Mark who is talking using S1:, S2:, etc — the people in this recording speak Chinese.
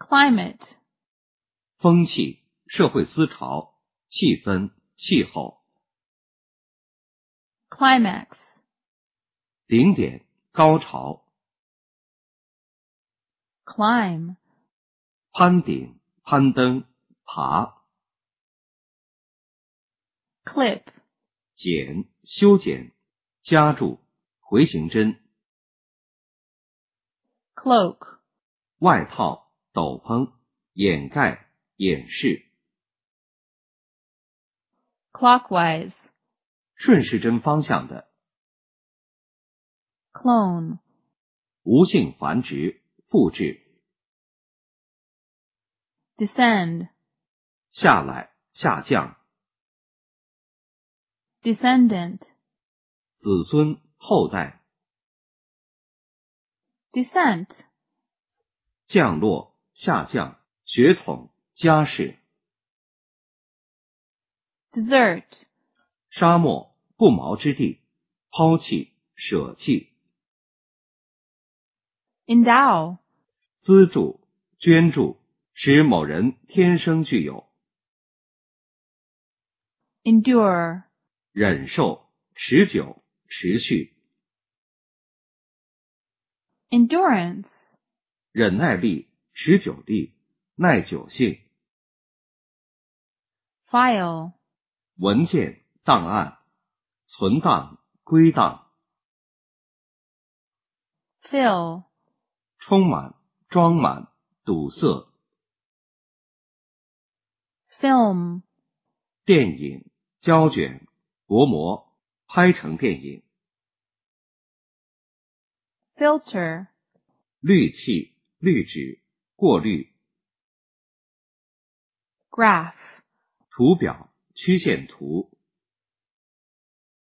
S1: climate,
S2: 风气、社会思潮、气氛、气候。
S1: climax,
S2: 顶点、高潮。
S1: climb,
S2: 攀顶、攀登、爬。
S1: clip,
S2: 剪、修剪、夹住、回形针。
S1: cloak,
S2: 外套、斗篷、掩盖、掩饰。
S1: clockwise,
S2: 顺时针方向的。
S1: clone,
S2: 无性繁殖、复制。
S1: descend,
S2: 下来、下降。
S1: descendant,
S2: 子孙、后代。
S1: descent,
S2: 降落、下降、血统、家世。
S1: desert,
S2: 沙漠、不毛之地，抛弃、舍弃。
S1: endow,
S2: 资助、捐助，使某人天生具有。
S1: endure,
S2: 忍受、持久、持续。
S1: endurance,
S2: 忍耐力、持久力、耐久性。
S1: file,
S2: 文件、档案、存档、归档。
S1: fill,
S2: 充满、装满、堵塞。
S1: film,
S2: 电影、胶卷、薄膜，拍成电影。
S1: filter,
S2: 滤器、滤纸、过滤。
S1: graph,
S2: 图表、曲线图。